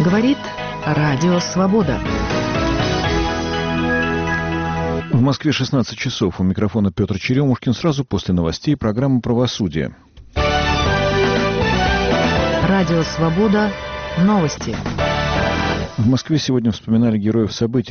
Говорит Радио Свобода. В Москве 16 часов. У микрофона Петр Черемушкин. Сразу после новостей программа «Правосудие». Радио Свобода. Новости. В Москве сегодня вспоминали героев событий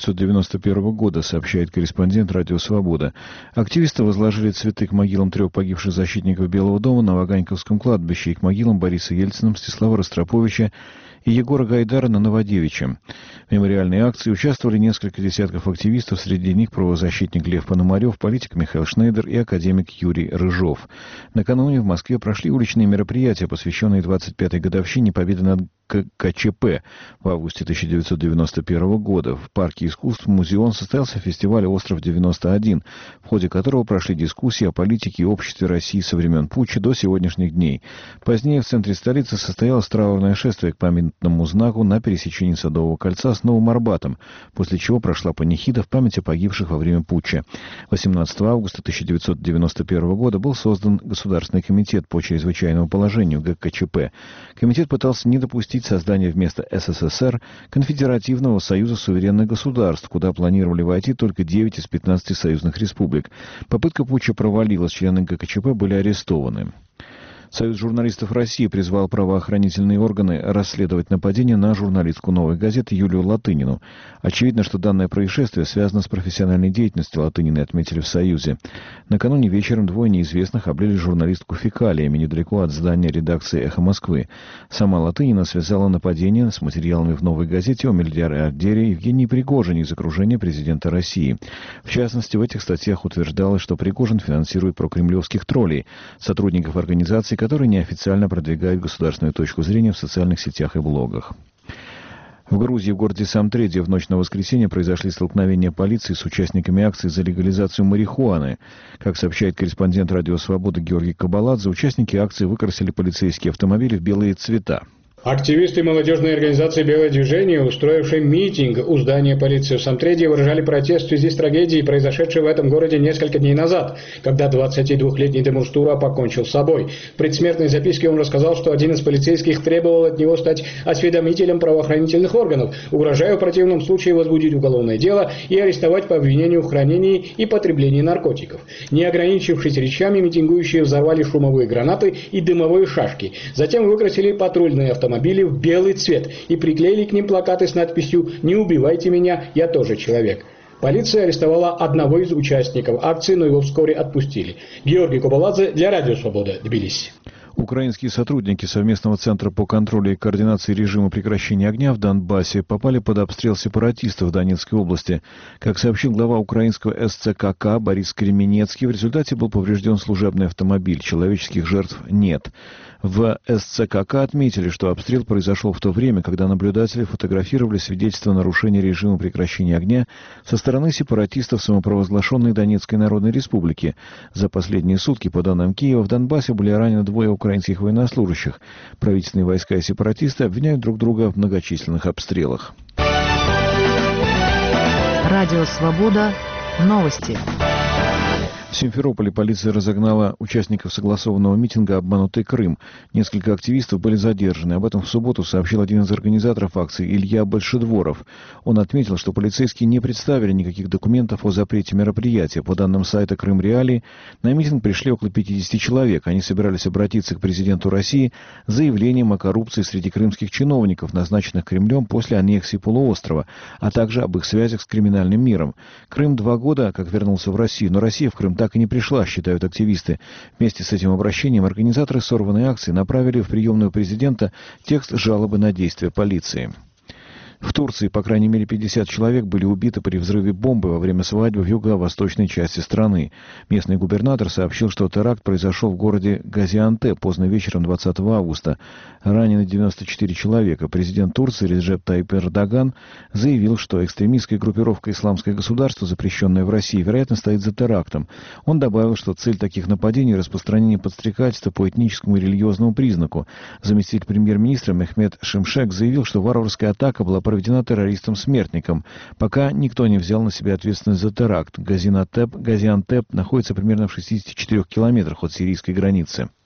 1991 года, сообщает корреспондент «Радио Свобода». Активисты возложили цветы к могилам 3 погибших защитников Белого дома на Ваганьковском кладбище и к могилам Бориса Ельцина, Мстислава Ростроповича и Егора Гайдара на Новодевичьем. В мемориальной акции участвовали несколько десятков активистов, среди них правозащитник Лев Пономарев, политик Михаил Шнейдер и академик Юрий Рыжов. Накануне в Москве прошли уличные мероприятия, посвященные 25-й годовщине победы над КЧП в августе 1991 года. В парке искусств «Музеон» состоялся фестиваль «Остров-91», в ходе которого прошли дискуссии о политике и обществе России со времен путча до сегодняшних дней. Позднее в центре столицы состоялось траурное шествие к памятному знаку на пересечении Садового кольца с Новым Арбатом, после чего прошла панихида в память о погибших во время путча. 18 августа 1991 года был создан Государственный комитет по чрезвычайному положению ГКЧП. Комитет пытался не допустить создание вместо СССР Конфедеративного союза суверенных государств, куда планировали войти только 9 из 15 союзных республик. Попытка путча провалилась, члены ГКЧП были арестованы. Союз журналистов России призвал правоохранительные органы расследовать нападение на журналистку «Новой газеты» Юлию Латынину. Очевидно, что данное происшествие связано с профессиональной деятельностью Латыниной, отметили в Союзе. Накануне вечером двое неизвестных облили журналистку фекалиями недалеко от здания редакции «Эхо Москвы». Сама Латынина связала нападение с материалами в «Новой газете» о миллиардере Евгении Пригожине из окружения президента России. В частности, в этих статьях утверждалось, что Пригожин финансирует прокремлевских троллей, сотрудников организации, которые неофициально продвигают государственную точку зрения в социальных сетях и блогах. В Грузии, в городе Самтреди, в ночь на воскресенье произошли столкновения полиции с участниками акции за легализацию марихуаны. Как сообщает корреспондент «Радио Свобода» Георгий Кабаладзе, участники акции выкрасили полицейские автомобили в белые цвета. Активисты молодежной организации «Белое движение», устроившие митинг у здания полиции в Самтреде, выражали протест в связи с трагедией, произошедшей в этом городе несколько дней назад, когда 22-летний Демурстура покончил с собой. В предсмертной записке он рассказал, что один из полицейских требовал от него стать осведомителем правоохранительных органов, угрожая в противном случае возбудить уголовное дело и арестовать по обвинению в хранении и потреблении наркотиков. Не ограничившись речами, митингующие взорвали шумовые гранаты и дымовые шашки. Затем выкрасили патрульные автомобили в белый цвет и приклеили к ним плакаты с надписью «Не убивайте меня, я тоже человек». Полиция арестовала одного из участников акции, но его вскоре отпустили. Георгий Кабаладзе для Радио Свобода, Тбилиси. Украинские сотрудники совместного центра по контролю и координации режима прекращения огня в Донбассе попали под обстрел сепаратистов в Донецкой области. Как сообщил глава украинского СЦКК Борис Кременецкий, в результате был поврежден служебный автомобиль. Человеческих жертв нет. В СЦКК отметили, что обстрел произошел в то время, когда наблюдатели фотографировали свидетельства нарушения режима прекращения огня со стороны сепаратистов самопровозглашенной Донецкой Народной Республики. За последние сутки, по данным Киева, в Донбассе были ранены 2 украинских военнослужащих. Правительственные войска и сепаратисты обвиняют друг друга в многочисленных обстрелах. Радио Свобода. Новости. В Симферополе полиция разогнала участников согласованного митинга «Обманутый Крым». Несколько активистов были задержаны. Об этом в субботу сообщил один из организаторов акции Илья Большедворов. Он отметил, что полицейские не представили никаких документов о запрете мероприятия. По данным сайта «Крым Реалии», на митинг пришли около 50 человек. Они собирались обратиться к президенту России с заявлением о коррупции среди крымских чиновников, назначенных Кремлем после аннексии полуострова, а также об их связях с криминальным миром. Крым 2 года как вернулся в Россию, но Россия в Крым так и не пришла, считают активисты. Вместе с этим обращением организаторы сорванной акции направили в приемную президента текст жалобы на действия полиции. В Турции, по крайней мере, 50 человек были убиты при взрыве бомбы во время свадьбы в юго-восточной части страны. Местный губернатор сообщил, что теракт произошел в городе Газиантеп поздно вечером 20 августа. Ранены 94 человека. Президент Турции Реджеп Тайип Эрдоган заявил, что экстремистская группировка «Исламское государство», запрещенная в России, вероятно, стоит за терактом. Он добавил, что цель таких нападений – распространение подстрекательства по этническому и религиозному признаку. Заместитель премьер-министра Мехмед Шимшек заявил, что варварская атака была проведена террористом-смертником. Пока никто не взял на себя ответственность за теракт. Газиантеп находится примерно в 64 километрах от сирийской границы.